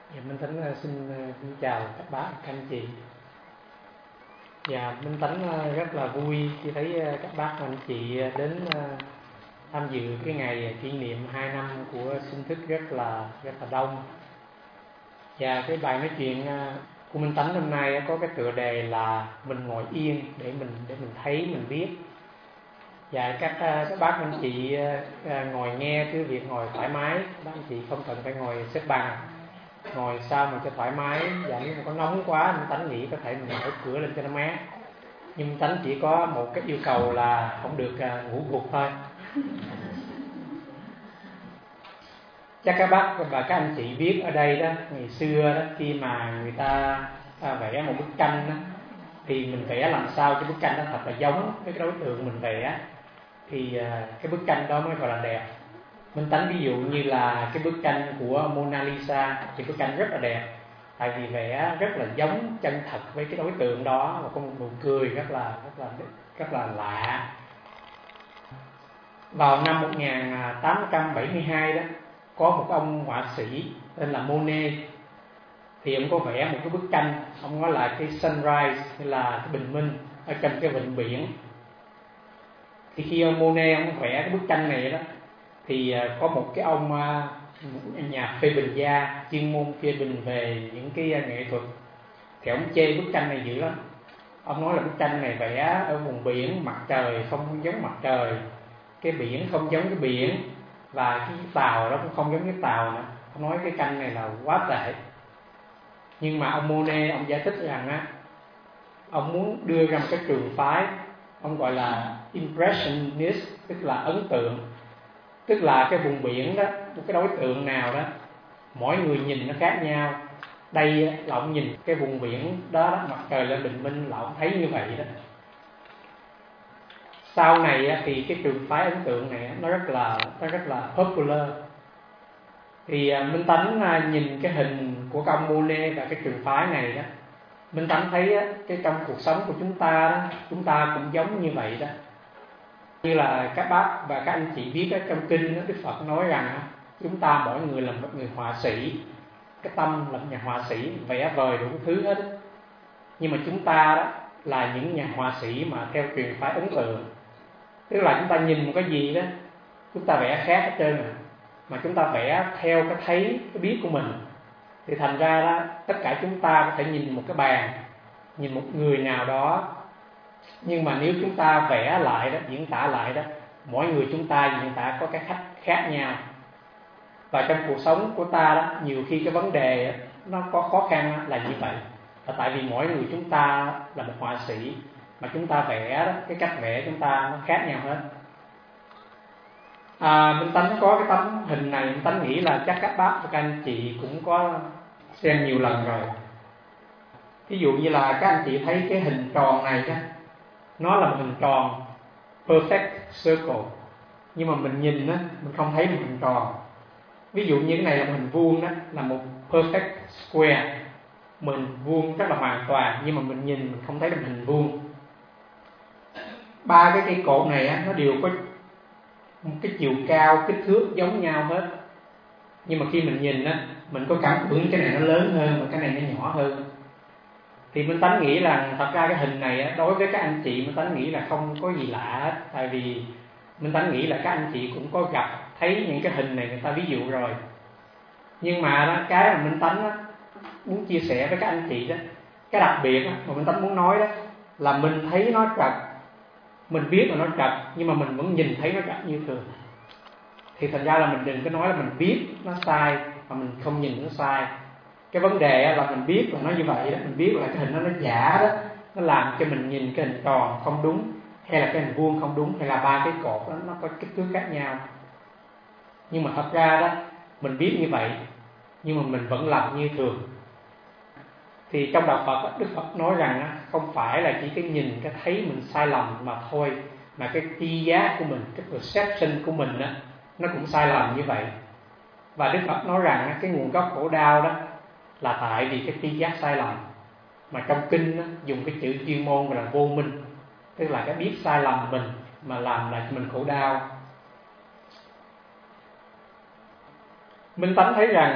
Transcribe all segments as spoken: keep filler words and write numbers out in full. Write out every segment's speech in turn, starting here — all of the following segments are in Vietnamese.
Dạ, Minh Tánh xin, xin chào các bác, các anh chị. Dạ, Minh Tánh rất là vui khi thấy các bác và anh chị đến tham dự cái ngày kỷ niệm hai năm của sinh thức rất là rất là đông. Và cái bài nói chuyện của Minh Tánh hôm nay có cái tựa đề là mình ngồi yên để mình để mình thấy, mình biết. Và các các bác anh chị ngồi nghe cứ việc ngồi thoải mái, các bác anh chị không cần phải ngồi xếp bằng, ngồi sao mà cho thoải mái. Và nếu mà có nóng quá Minh Tánh nghĩ có thể mình mở cửa lên cho nó mát, nhưng Minh Tánh chỉ có một cái yêu cầu là không được ngủ gục thôi. Chắc các bác và các anh chị biết ở đây đó, ngày xưa đó, khi mà người ta vẽ một bức tranh đó, thì mình vẽ làm sao cho bức tranh đó thật là giống với cái đối tượng mình vẽ, thì cái bức tranh đó mới gọi là đẹp. Minh Tánh ví dụ như là cái bức tranh của Mona Lisa thì bức tranh rất là đẹp, tại vì vẽ rất là giống chân thật với cái đối tượng đó, và có một nụ cười rất là rất là rất là lạ. Vào năm một nghìn tám trăm bảy mươi hai đó, có một ông họa sĩ tên là Monet, thì ông có vẽ một cái bức tranh, ông nói là cái sunrise, hay là cái bình minh ở trên cái vịnh biển. Thì khi ông Monet ông vẽ cái bức tranh này đó, thì có một cái ông nhà phê bình gia chuyên môn phê bình về những cái nghệ thuật, thì ông chê bức tranh này dữ lắm. Ông nói là bức tranh này vẽ ở vùng biển, mặt trời không giống mặt trời, cái biển không giống cái biển, và cái tàu đó cũng không giống cái tàu nữa. Ông nói cái tranh này là quá tệ. Nhưng mà ông Monet ông giải thích rằng á, ông muốn đưa ra một cái trường phái, ông gọi là impressionist, tức là ấn tượng. Tức là cái vùng biển đó, một cái đối tượng nào đó, mỗi người nhìn nó khác nhau. Đây là ông nhìn cái vùng biển đó, đó mặt trời lên bình minh là ông thấy như vậy đó. Sau này thì cái trường phái ấn tượng này nó rất là nó rất là popular. Thì Minh Tánh nhìn cái hình của ông Monet và cái trường phái này đó, Minh Tánh thấy cái trong cuộc sống của chúng ta đó, chúng ta cũng giống như vậy đó. Như là các bác và các anh chị biết đó, trong kinh đó, Đức Phật nói rằng chúng ta mỗi người là một người họa sĩ, cái tâm là một nhà họa sĩ, vẽ vời đủ thứ hết. Nhưng mà chúng ta đó là những nhà họa sĩ mà theo truyền phái ấn tượng. Tức là chúng ta nhìn một cái gì đó, chúng ta vẽ khác hết trơn à, mà chúng ta vẽ theo cái thấy, cái biết của mình. Thì thành ra đó, tất cả chúng ta có thể nhìn một cái bàn, nhìn một người nào đó, nhưng mà nếu chúng ta vẽ lại đó, diễn tả lại đó, mỗi người chúng ta diễn tả có cái cách khác nhau. Và trong cuộc sống của ta đó, nhiều khi cái vấn đề đó, nó có khó khăn là như vậy. Là tại vì mỗi người chúng ta là một họa sĩ, mà chúng ta vẽ đó, cái cách vẽ chúng ta nó khác nhau hết. À, Minh Tánh có cái tấm hình này, Minh Tánh nghĩ là chắc các bác và các anh chị cũng có xem nhiều lần rồi. Ví dụ như là các anh chị thấy cái hình tròn này đó, nó là một hình tròn perfect circle, nhưng mà mình nhìn đó, mình không thấy một hình tròn. Ví dụ như cái này là một hình vuông đó, là một perfect square, mình vuông rất là hoàn toàn, nhưng mà mình nhìn mình không thấy được hình vuông. Ba cái cây cột này á, nó đều có một cái chiều cao, kích thước giống nhau hết, nhưng mà khi mình nhìn á, mình có cảm tưởng cái này nó lớn hơn và cái này nó nhỏ hơn. Thì Minh Tánh nghĩ là thật ra cái hình này á, đối với các anh chị Minh Tánh nghĩ là không có gì lạ hết. Tại vì Minh Tánh nghĩ là các anh chị cũng có gặp thấy những cái hình này người ta ví dụ rồi. Nhưng mà đó, cái mà Minh Tánh đó, muốn chia sẻ với các anh chị đó, cái đặc biệt đó, mà Minh Tánh muốn nói đó, là mình thấy nó trật, mình biết là nó trật, nhưng mà mình vẫn nhìn thấy nó trật như thường. Thì thành ra là mình đừng có nói là mình biết nó sai mà mình không nhìn nó sai. Cái vấn đề là mình biết là nó như vậy đó, mình biết là cái hình đó nó giả đó, nó làm cho mình nhìn cái hình tròn không đúng, hay là cái hình vuông không đúng, hay là ba cái cột đó nó có kích thước khác nhau. Nhưng mà thật ra đó, mình biết như vậy, nhưng mà mình vẫn làm như thường. Thì trong đạo Phật, Đức Phật nói rằng không phải là chỉ cái nhìn, cái thấy mình sai lầm mà thôi, mà cái tri giác của mình, cái perception của mình đó, nó cũng sai lầm như vậy. Và Đức Phật nói rằng cái nguồn gốc khổ đau đó là tại vì cái tri giác sai lầm. Mà trong kinh đó, dùng cái chữ chuyên môn gọi là vô minh, tức là cái biết sai lầm mình mà làm lại cho mình khổ đau. Minh Tánh thấy rằng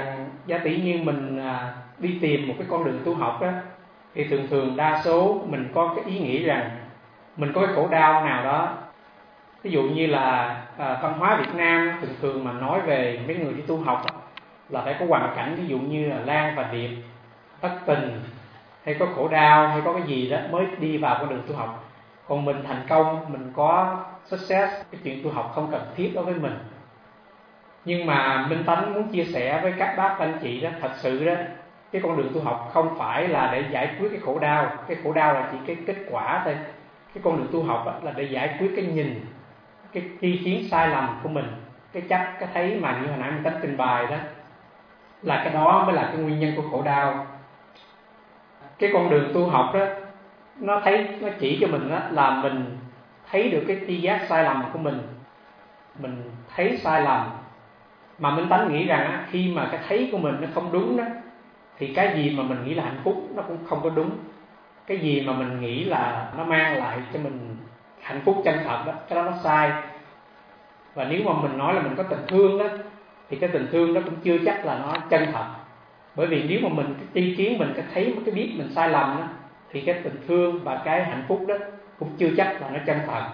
giả tỷ như mình à, đi tìm một cái con đường tu học đó, thì thường thường đa số mình có cái ý nghĩ rằng mình có cái khổ đau nào đó. Ví dụ như là à, văn hóa Việt Nam thường thường mà nói về mấy người đi tu học đó, là phải có hoàn cảnh, ví dụ như là Lan và Điệp thất tình, hay có khổ đau, hay có cái gì đó mới đi vào con đường tu học. Còn mình thành công, mình có success, cái chuyện tu học không cần thiết đối với mình. Nhưng mà Minh Tánh muốn chia sẻ với các bác anh chị đó, thật sự đó, cái con đường tu học không phải là để giải quyết cái khổ đau. Cái khổ đau là chỉ cái kết quả thôi. Cái con đường tu học là để giải quyết cái nhìn, cái tri kiến sai lầm của mình, cái chắc, cái thấy mà như hồi nãy Minh Tánh trình bày đó, là cái đó mới là cái nguyên nhân của khổ đau. Cái con đường tu học đó, nó thấy, nó chỉ cho mình đó là mình thấy được cái tri giác sai lầm của mình, mình thấy sai lầm. Mà Minh Tánh nghĩ rằng khi mà cái thấy của mình nó không đúng đó, thì cái gì mà mình nghĩ là hạnh phúc nó cũng không có đúng. Cái gì mà mình nghĩ là nó mang lại cho mình hạnh phúc chân thật đó, cái đó nó sai. Và nếu mà mình nói là mình có tình thương đó, thì cái tình thương đó cũng chưa chắc là nó chân thật. Bởi vì nếu mà mình cái tri kiến mình cái thấy, cái biết mình sai lầm đó, thì cái tình thương và cái hạnh phúc đó cũng chưa chắc là nó chân thật.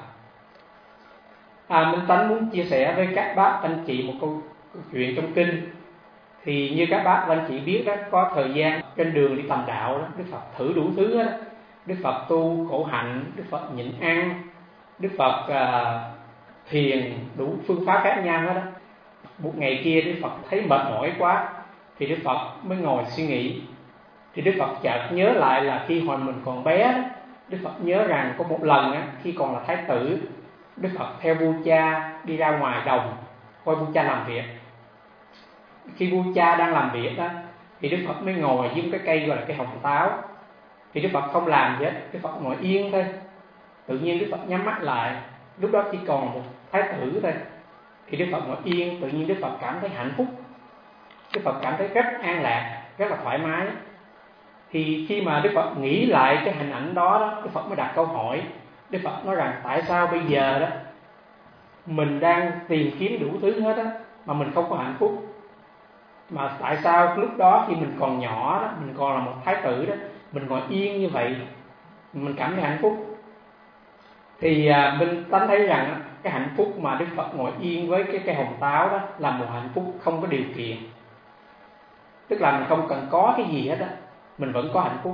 À, Minh Tánh muốn chia sẻ với các bác anh chị một câu, câu chuyện trong kinh. Thì như các bác anh chị biết đó, có thời gian trên đường đi tầm đạo đó, Đức Phật thử đủ thứ đó. Đức Phật tu khổ hạnh, Đức Phật nhịn ăn, Đức Phật à, thiền, đủ phương pháp khác nhau hết đó. Một ngày kia Đức Phật thấy mệt mỏi quá, thì Đức Phật mới ngồi suy nghĩ. Thì Đức Phật chợt nhớ lại là khi hồi mình còn bé đó, Đức Phật nhớ rằng có một lần á, khi còn là thái tử, Đức Phật theo vua cha đi ra ngoài đồng coi vua cha làm việc. Khi vua cha đang làm việc đó, thì Đức Phật mới ngồi dưới cái cây gọi là cây hồng táo. Thì Đức Phật không làm gì hết, Đức Phật ngồi yên thôi. Tự nhiên Đức Phật nhắm mắt lại. Lúc đó chỉ còn một thái tử thôi. Thì Đức Phật ngồi yên, tự nhiên Đức Phật cảm thấy hạnh phúc. Đức Phật cảm thấy rất an lạc, rất là thoải mái. Thì khi mà Đức Phật nghĩ lại cái hình ảnh đó, đó Đức Phật mới đặt câu hỏi. Đức Phật nói rằng tại sao bây giờ đó mình đang tìm kiếm đủ thứ hết á, mà mình không có hạnh phúc. Mà tại sao lúc đó khi mình còn nhỏ đó, mình còn là một thái tử đó, mình ngồi yên như vậy, mình cảm thấy hạnh phúc. Thì à, mình tánh thấy rằng cái hạnh phúc mà Đức Phật ngồi yên với cái cây hồng táo đó là một hạnh phúc không có điều kiện. Tức là mình không cần có cái gì hết á, mình vẫn có hạnh phúc.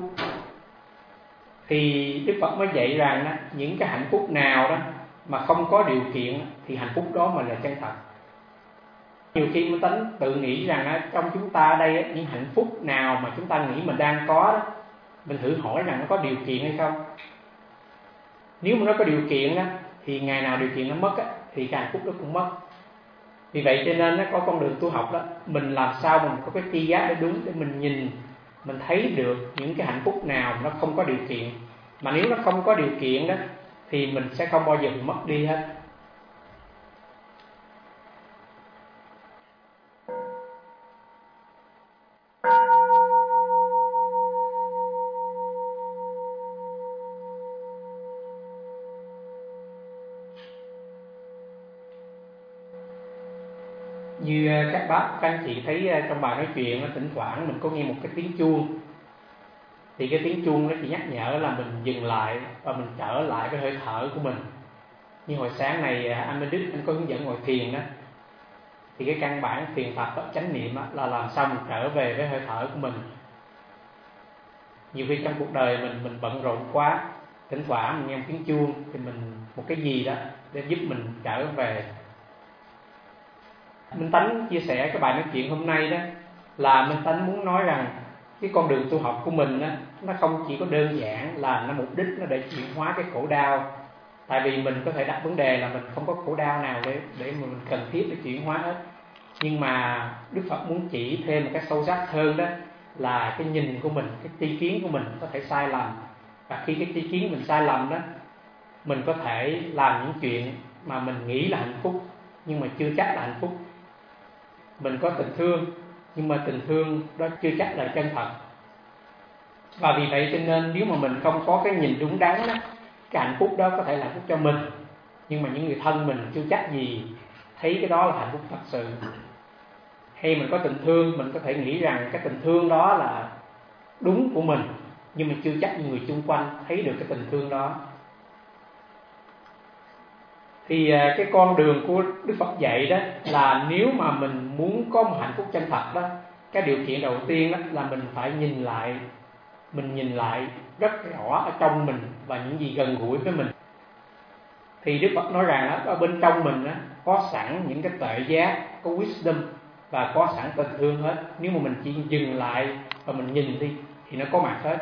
Thì Đức Phật mới dạy rằng đó, những cái hạnh phúc nào đó mà không có điều kiện thì hạnh phúc đó mà là chân thật. Nhiều khi mình tánh tự nghĩ rằng đó, trong chúng ta ở đây những hạnh phúc nào mà chúng ta nghĩ mình đang có đó, mình thử hỏi rằng nó có điều kiện hay không. Nếu mà nó có điều kiện đó, thì ngày nào điều kiện nó mất á, thì cái hạnh phúc đó cũng mất. Vì vậy cho nên nó có con đường tu học đó, mình làm sao mình có cái tri giác để đúng, để mình nhìn, mình thấy được những cái hạnh phúc nào nó không có điều kiện. Mà nếu nó không có điều kiện đó, thì mình sẽ không bao giờ bị mất đi hết. Như các bác, các anh chị thấy trong bài nói chuyện, thỉnh thoảng mình có nghe một cái tiếng chuông. Thì cái tiếng chuông nó chỉ nhắc nhở là mình dừng lại và mình trở lại với hơi thở của mình. Như hồi sáng này anh Minh Đức anh có hướng dẫn ngồi thiền đó. Thì cái căn bản thiền tập chánh niệm là làm sao mình trở về với hơi thở của mình. Nhiều khi trong cuộc đời mình mình bận rộn quá, thỉnh thoảng mình nghe một tiếng chuông thì mình một cái gì đó để giúp mình trở về. Minh Tánh chia sẻ cái bài nói chuyện hôm nay đó là Minh Tánh muốn nói rằng cái con đường tu học của mình đó, nó không chỉ có đơn giản là nó mục đích nó để chuyển hóa cái khổ đau. Tại vì mình có thể đặt vấn đề là mình không có khổ đau nào để để mà mình cần thiết để chuyển hóa hết. Nhưng mà Đức Phật muốn chỉ thêm một cái sâu sắc hơn đó là cái nhìn của mình, cái tri kiến của mình có thể sai lầm. Và khi cái tri kiến mình sai lầm đó, mình có thể làm những chuyện mà mình nghĩ là hạnh phúc nhưng mà chưa chắc là hạnh phúc. Mình có tình thương nhưng mà tình thương đó chưa chắc là chân thật. Và vì vậy cho nên nếu mà mình không có cái nhìn đúng đắn đó, cái hạnh phúc đó có thể là hạnh phúc cho mình, nhưng mà những người thân mình chưa chắc gì thấy cái đó là hạnh phúc thật sự. hay mình có tình thương, mình có thể nghĩ rằng cái tình thương đó là đúng của mình, nhưng mà chưa chắc người chung quanh thấy được cái tình thương đó. Thì cái con đường của Đức Phật dạy đó là nếu mà mình muốn có một hạnh phúc chân thật đó, cái điều kiện đầu tiên đó là mình phải nhìn lại, mình nhìn lại rất rõ ở trong mình và những gì gần gũi với mình. Thì Đức Phật nói rằng đó, ở bên trong mình đó, có sẵn những cái tuệ giác, có wisdom và có sẵn tình thương hết. Nếu mà mình chỉ dừng lại và mình nhìn đi thì nó có mặt hết.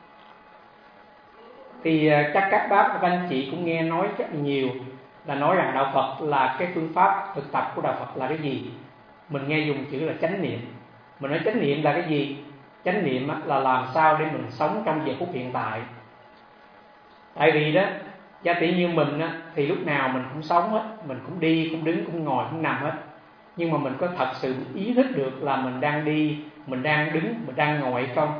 Thì chắc các bác và các anh chị cũng nghe nói rất nhiều là nói rằng đạo Phật là cái phương pháp thực tập của đạo Phật là cái gì. Mình nghe dùng chữ là chánh niệm. Mình nói chánh niệm là cái gì? Chánh niệm là làm sao để mình sống trong giờ phút hiện tại. Tại vì đó, giả tỷ như mình á, thì lúc nào mình cũng sống hết, mình cũng đi, cũng đứng, cũng ngồi, cũng nằm hết. Nhưng mà mình có thật sự ý thức được là mình đang đi, mình đang đứng, mình đang ngồi hay không?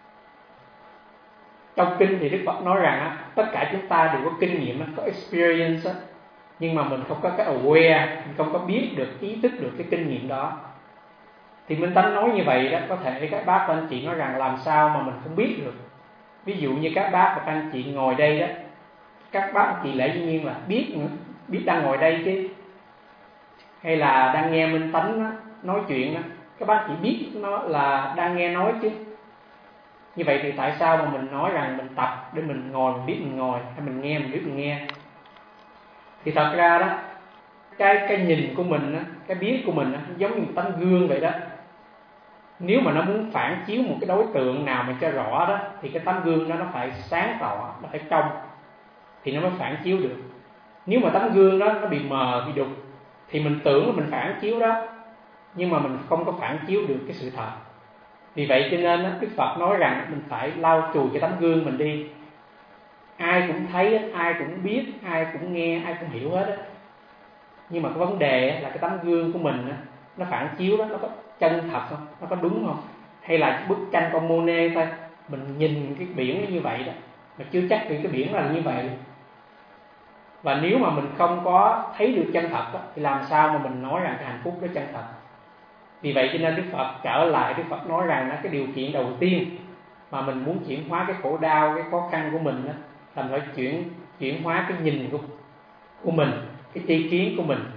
Trong kinh thì Đức Phật nói rằng á, tất cả chúng ta đều có kinh nghiệm, có experience á, nhưng mà mình không có cái aware, mình không có biết được, ý thức được cái kinh nghiệm đó. Thì Minh Tánh nói như vậy đó, có thể các bác và anh chị nói rằng làm sao mà mình không biết được. Ví dụ như các bác và các anh chị ngồi đây đó, các bác anh chị lẽ dĩ nhiên là biết biết đang ngồi đây chứ, hay là đang nghe Minh Tánh đó, nói chuyện đó, các bác chỉ biết nó là đang nghe nói chứ. Như vậy thì tại sao mà mình nói rằng mình tập để mình ngồi mình biết mình ngồi, hay mình nghe mình biết mình nghe? Thì thật ra đó, cái cái nhìn của mình á, cái biết của mình á, giống như một tấm gương vậy đó. Nếu mà nó muốn phản chiếu một cái đối tượng nào mà cho rõ đó, thì cái tấm gương đó nó phải sáng tỏ, nó phải trong, thì nó mới phản chiếu được. Nếu mà tấm gương đó nó bị mờ, bị đục, thì mình tưởng là mình phản chiếu đó, nhưng mà mình không có phản chiếu được cái sự thật. Vì vậy cho nên Đức Phật nói rằng mình phải lau chùi cái tấm gương mình đi. Ai cũng thấy, ai cũng biết, ai cũng nghe, ai cũng hiểu hết á. Nhưng mà cái vấn đề là cái tấm gương của mình nó phản chiếu đó, nó có chân thật không? Nó có đúng không? Hay là bức tranh con Monet thôi, mình nhìn cái biển nó như vậy đó, mà chưa chắc thì cái biển là như vậy. Và nếu mà mình không có thấy được chân thật đó, thì làm sao mà mình nói rằng cái hạnh phúc đó chân thật? Vì vậy cho nên Đức Phật trở lại, Đức Phật nói rằng là cái điều kiện đầu tiên mà mình muốn chuyển hóa cái khổ đau, cái khó khăn của mình đó, là phải chuyển chuyển hóa cái nhìn của, của mình, cái tri kiến của mình.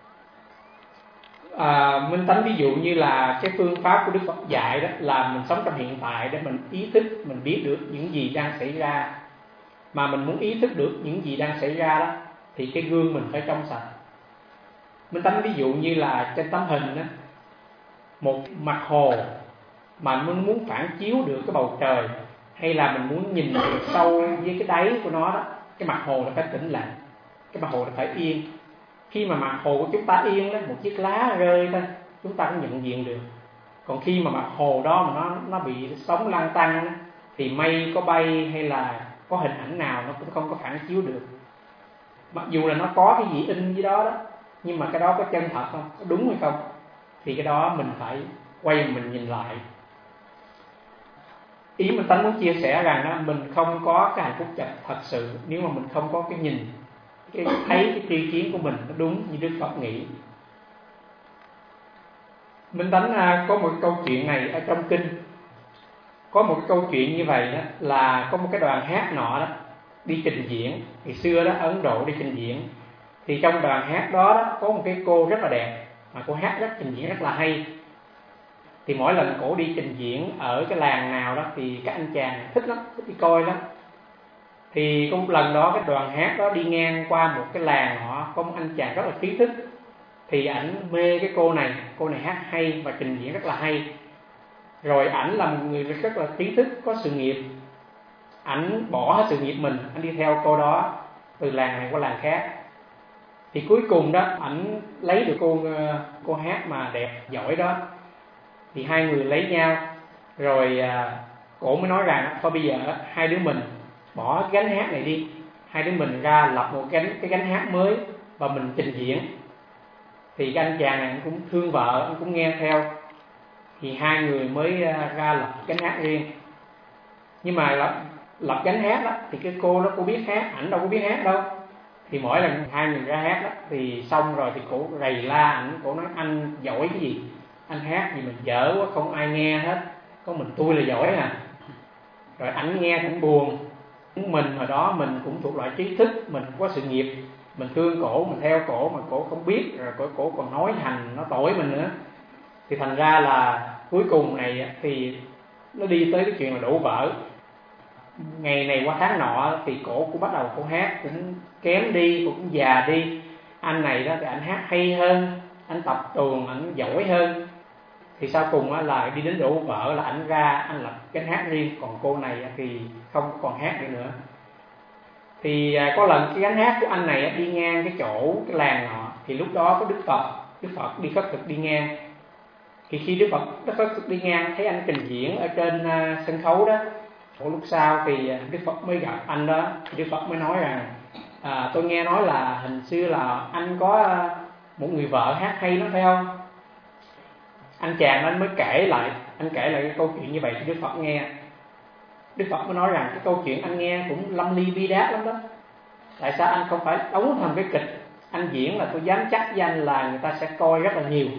À, Minh Tánh ví dụ như là cái phương pháp của Đức Phật dạy đó là mình sống trong hiện tại để mình ý thức, mình biết được những gì đang xảy ra. Mà mình muốn ý thức được những gì đang xảy ra đó, thì cái gương mình phải trong sạch. Minh Tánh ví dụ như là trên tấm hình đó, một mặt hồ mà mình muốn phản chiếu được cái bầu trời, hay là mình muốn nhìn được sâu với cái đáy của nó đó, cái mặt hồ nó phải tĩnh lặng, cái mặt hồ nó phải yên. Khi mà mặt hồ của chúng ta yên đó, một chiếc lá rơi thôi, chúng ta cũng nhận diện được. Còn khi mà mặt hồ đó mà nó nó bị sóng lăn tăn đó, thì mây có bay hay là có hình ảnh nào nó cũng không có phản chiếu được. Mặc dù là nó có cái gì in dưới đó đó, nhưng mà cái đó có chân thật không, có đúng hay không, thì cái đó mình phải quay mình nhìn lại. Ý mình Tánh muốn chia sẻ rằng đó, mình không có cái hạnh phúc thật sự nếu mà mình không có cái nhìn, cái thấy cái tri kiến của mình nó đúng như Đức Phật nghĩ. Minh Tánh có một câu chuyện này ở trong kinh. Có một cái câu chuyện như vậy đó, là có một cái đoàn hát nọ đó đi trình diễn. Ngày xưa đó ở Ấn Độ đi trình diễn, thì trong đoàn hát đó, đó có một cái cô rất là đẹp, mà cô hát rất trình diễn rất là hay. Thì mỗi lần cổ đi trình diễn ở cái làng nào đó thì các anh chàng thích lắm, thích đi coi lắm. Thì có một lần đó cái đoàn hát đó đi ngang qua một cái làng họ, có một anh chàng rất là trí thức. Thì ảnh mê cái cô này, cô này hát hay và trình diễn rất là hay. Rồi ảnh là một người rất là trí thức, có sự nghiệp. Ảnh bỏ hết sự nghiệp mình, ảnh đi theo cô đó từ làng này qua làng khác. Thì cuối cùng đó ảnh lấy được cô cô hát mà đẹp giỏi đó. Thì hai người lấy nhau. Rồi à, cổ mới nói rằng thôi bây giờ hai đứa mình bỏ cái gánh hát này đi, hai đứa mình ra lập một cái, cái gánh hát mới và mình trình diễn. Thì cái anh chàng này cũng thương vợ, anh cũng nghe theo. Thì hai người mới ra lập gánh hát riêng. Nhưng mà lập, lập gánh hát đó thì cái cô đó cô biết hát, ảnh đâu có biết hát đâu. Thì mỗi lần hai người ra hát đó thì xong rồi thì cổ rầy la ảnh, cổ nói anh giỏi cái gì, anh hát gì mình dở quá không ai nghe hết, có mình tôi là giỏi à. Rồi ảnh nghe ảnh buồn. Mình hồi đó mình cũng thuộc loại trí thức, mình có sự nghiệp, mình thương cổ, mình theo cổ mà cổ không biết, rồi cổ, cổ còn nói hành nó tội mình nữa. Thì thành ra là cuối cùng này thì nó đi tới cái chuyện là đổ vỡ. Ngày này qua tháng nọ thì cổ cũng bắt đầu cổ hát cũng kém đi, cũng già đi. Anh này đó thì anh hát hay hơn, anh tập tuồng anh giỏi hơn. Thì sau cùng là đi đến đổ vỡ là anh ra anh lập cái hát riêng, còn cô này thì không còn hát được nữa. Thì có lần cái gánh hát của anh này đi ngang cái chỗ cái làng nọ, thì lúc đó có Đức Phật, Đức Phật đi khất thực đi ngang. Thì khi Đức Phật Đức Phật đi ngang thấy anh trình diễn ở trên sân khấu đó, một lúc sau thì Đức Phật mới gặp anh đó, thì Đức Phật mới nói rằng à, tôi nghe nói là hình xưa là anh có một người vợ hát hay lắm phải không? Anh chàng anh mới kể lại, anh kể lại cái câu chuyện như vậy cho Đức Phật nghe. Đức Phật mới nói rằng cái câu chuyện anh nghe cũng lâm ly bi đát lắm đó. Tại sao anh không phải đóng thành cái kịch, anh diễn là tôi dám chắc với anh là người ta sẽ coi rất là nhiều.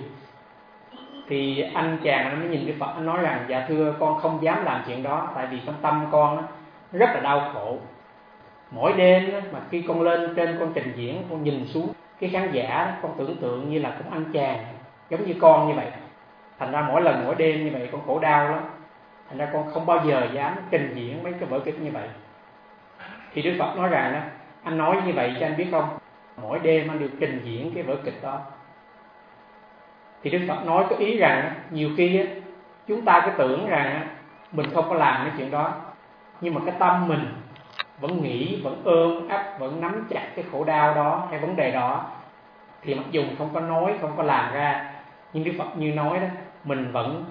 Thì anh chàng anh mới nhìn Đức Phật, anh nói rằng dạ thưa con không dám làm chuyện đó, tại vì trong tâm con rất là đau khổ. Mỗi đêm mà khi con lên trên con trình diễn, con nhìn xuống cái khán giả, con tưởng tượng như là cũng anh chàng giống như con như vậy. Thành ra mỗi lần mỗi đêm như vậy con khổ đau lắm. Thành ra con không bao giờ dám trình diễn mấy cái vở kịch như vậy. Thì Đức Phật nói rằng đó, anh nói như vậy cho anh biết không, mỗi đêm anh đều trình diễn cái vở kịch đó. Thì Đức Phật nói có ý rằng nhiều khi chúng ta cứ tưởng rằng mình không có làm cái chuyện đó, nhưng mà cái tâm mình vẫn nghĩ, vẫn ôm ấp, vẫn nắm chặt cái khổ đau đó hay vấn đề đó. Thì mặc dù không có nói, không có làm ra, nhưng Đức Phật như nói đó, mình vẫn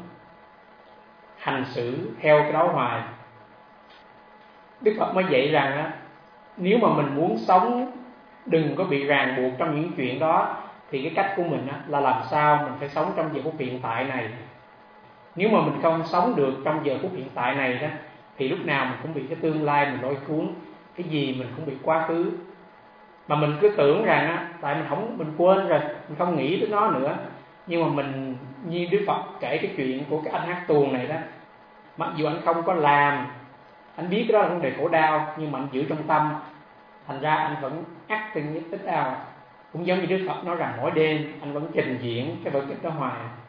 hành xử theo cái đó hoài. Đức Phật mới dạy rằng á, nếu mà mình muốn sống đừng có bị ràng buộc trong những chuyện đó, thì cái cách của mình á, là làm sao mình phải sống trong giờ phút hiện tại này. Nếu mà mình không sống được trong giờ phút hiện tại này đó, thì lúc nào mình cũng bị cái tương lai mình lôi cuốn, cái gì mình cũng bị quá khứ. Mà mình cứ tưởng rằng á, tại mình không, mình quên rồi, mình không nghĩ tới nó nữa. Nhưng mà mình như Đức Phật kể cái chuyện của cái anh hát tuồng này đó, mặc dù anh không có làm, anh biết cái đó là vấn đề khổ đau, nhưng mà anh giữ trong tâm, thành ra anh vẫn acting nhất tích ao. Cũng giống như Đức Phật nói rằng mỗi đêm anh vẫn trình diễn cái vở kịch đó hoài.